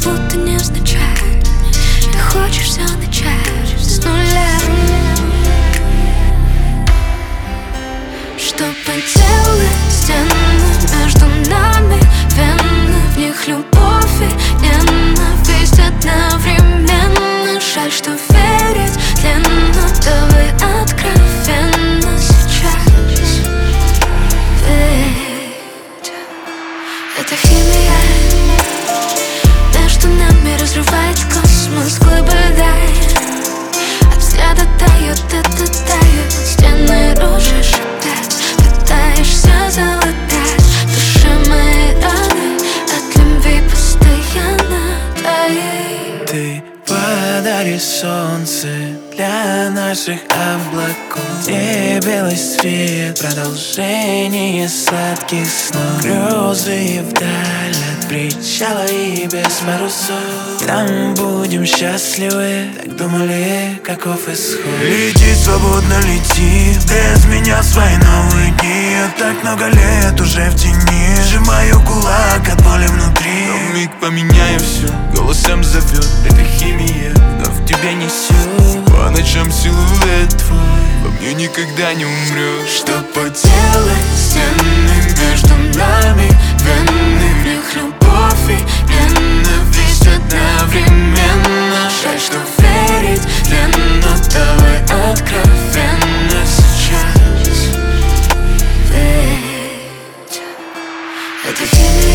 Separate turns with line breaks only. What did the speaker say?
будто невзначай. И хочешь все начать с нуля. Что поделать, стены между нами, вены, в них любовь и ненависть одновременно. Жаль, что верить длинно, давай откровенно сейчас. Ведь это химия, между нами разрывает космос, глыбы льда. От взгляда тает, это тает, стены рушишь опять. Пытаешься залатать души моей раны, от любви постоянно твоей.
Ты подари солнце для наших облаков, где белый свет, продолжение сладких снов. Грезы вдаль от причала и без парусов. Там будем счастливы, так думали, каков исход. Лети, свободно лети, без меня в свои новые дни. Я так много лет уже в тени, сжимаю кулак от боли внутри. Но миг поменяю все, голосом зовет, это химия, вновь тебя несет. По ночам силуэт твой во мне никогда не умрет.
Что поделать, стены между нами, вены, в них любовь и ненависть одновременно. Жаль, что верить длинно, давай откровенно сейчас. Ведь это химия.